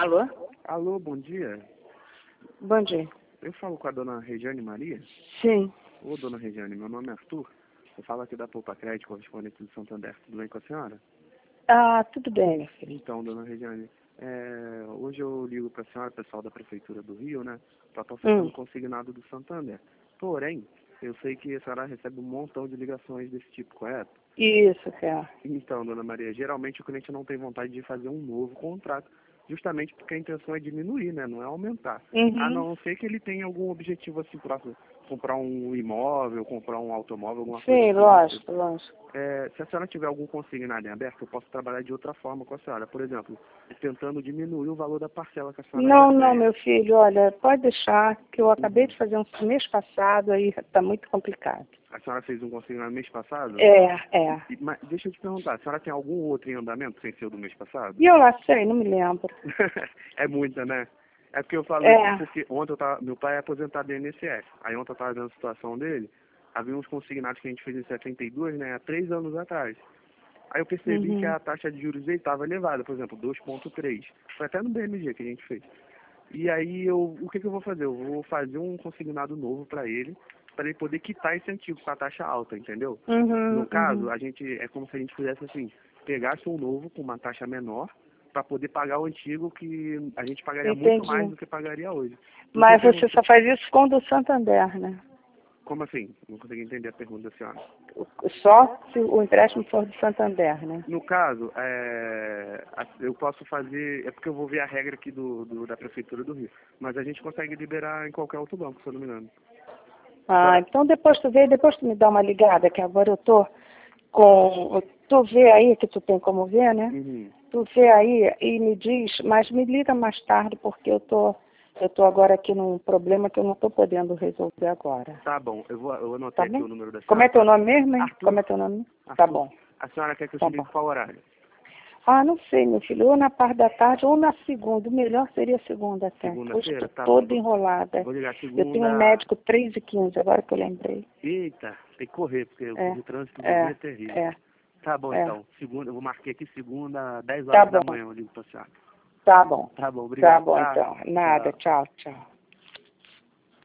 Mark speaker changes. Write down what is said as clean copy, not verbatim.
Speaker 1: Alô?
Speaker 2: Alô, bom dia.
Speaker 1: Bom dia.
Speaker 2: Eu falo com a dona Regiane Maria.
Speaker 1: Sim.
Speaker 2: Ô, dona Regiane, meu nome é Arthur. Eu falo aqui da Poupa Crédito, correspondente do Santander. Tudo bem com a senhora?
Speaker 1: Ah, tudo bem, meu filho.
Speaker 2: Então, dona Regiane, hoje eu ligo para a senhora, pessoal da Prefeitura do Rio, né? Para estar oferecendo consignado do Santander. Porém, eu sei que a senhora recebe um montão de ligações desse tipo, correto?
Speaker 1: Isso, cara.
Speaker 2: Então, dona Maria, geralmente o cliente não tem vontade de fazer um novo contrato, justamente porque a intenção é diminuir, né? Não é aumentar. A não ser que ele tenha algum objetivo assim próximo, comprar um imóvel, comprar um automóvel, alguma coisa
Speaker 1: Sim,
Speaker 2: assim.
Speaker 1: lógico.
Speaker 2: Se a senhora tiver algum consignado em aberto, eu posso trabalhar de outra forma com a senhora. Por exemplo, tentando diminuir o valor da parcela que a senhora já
Speaker 1: Não,
Speaker 2: tem.
Speaker 1: meu filho, olha, pode deixar que eu acabei de fazer um mês passado, aí tá muito complicado.
Speaker 2: A senhora fez um consignado mês passado?
Speaker 1: É.
Speaker 2: Mas deixa eu te perguntar, a senhora tem algum outro em andamento sem ser o do mês passado?
Speaker 1: E eu lá sei, não me lembro.
Speaker 2: É muita, né? É porque eu falo
Speaker 1: É.
Speaker 2: isso porque ontem meu pai é aposentado do INSS. Aí ontem eu estava vendo a situação dele, havia uns consignados que a gente fez em 72, né, há 3 anos atrás. Aí eu percebi que a taxa de juros dele estava elevada, por exemplo, 2,3. Foi até no BMG que a gente fez. E aí o que eu vou fazer? Eu vou fazer um consignado novo para ele poder quitar esse antigo com a taxa alta, entendeu? No caso, é como se a gente fizesse assim, pegasse um novo com uma taxa menor para poder pagar o antigo que a gente pagaria muito mais do que pagaria hoje.
Speaker 1: Mas você só faz isso com o do Santander, né?
Speaker 2: Como assim? Não consegui entender a pergunta da senhora.
Speaker 1: Só se o empréstimo for do Santander, né?
Speaker 2: No caso, eu posso fazer, é porque eu vou ver a regra aqui da Prefeitura do Rio, mas a gente consegue liberar em qualquer outro banco, se eu não me engano.
Speaker 1: Ah, então depois tu vê, depois tu me dá uma ligada, que agora eu tô com... Tu vê aí, que tu tem como ver, né? Tu vê aí e me diz, mas me liga mais tarde, porque eu tô agora aqui num problema que eu não tô podendo resolver agora.
Speaker 2: Tá bom, eu anotei
Speaker 1: Tá
Speaker 2: aqui
Speaker 1: bem?
Speaker 2: o número da senhora.
Speaker 1: Como é teu nome mesmo, hein?
Speaker 2: Arthur.
Speaker 1: Como é teu nome?
Speaker 2: Arthur.
Speaker 1: Tá bom.
Speaker 2: A senhora quer que eu
Speaker 1: Tá
Speaker 2: te ligue
Speaker 1: bom.
Speaker 2: qual horário?
Speaker 1: Ah, não sei, meu filho. Ou na parte da tarde ou na segunda. O melhor seria a segunda até. Hoje
Speaker 2: Segunda-feira?
Speaker 1: estou
Speaker 2: Tá bom.
Speaker 1: toda enrolada.
Speaker 2: Vou ligar
Speaker 1: Eu tenho um
Speaker 2: segunda.
Speaker 1: médico 3h15, agora que eu lembrei.
Speaker 2: Eita, tem que correr, porque o trânsito do Rio é terrível.
Speaker 1: É.
Speaker 2: Tá bom, então. Segunda, eu vou marcar aqui segunda, 10
Speaker 1: Tá
Speaker 2: horas da
Speaker 1: bom.
Speaker 2: manhã, eu ligo pra senhora.
Speaker 1: Tá bom.
Speaker 2: Tá bom,
Speaker 1: Tá
Speaker 2: obrigado.
Speaker 1: bom,
Speaker 2: Tá?
Speaker 1: então. Nada.
Speaker 2: Tchau.
Speaker 1: Tchau.